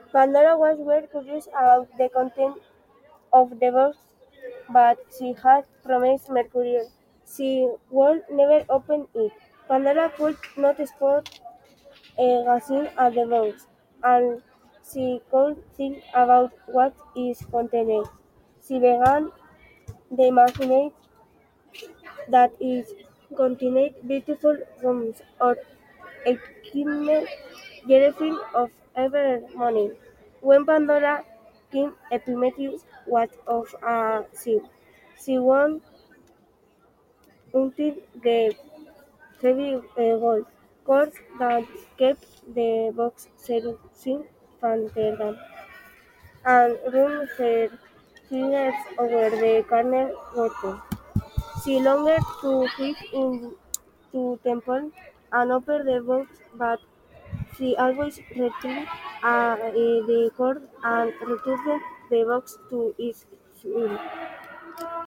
Pandora was very curious about the content of the box, but she had promised Mercury she would never open it. Pandora could not spot a gazing at the box, and she could think about what it contained. She began to imagine that it contained beautiful rooms or equipment everything of every morning. When Pandora came Epimetheus was of a sea. She went until the heavy gold cord that kept the box seducing Pantera and run her fingers over the corner button. She longed to fit into temple and open the box, but she always retrieved the cord and returned the box to its fill.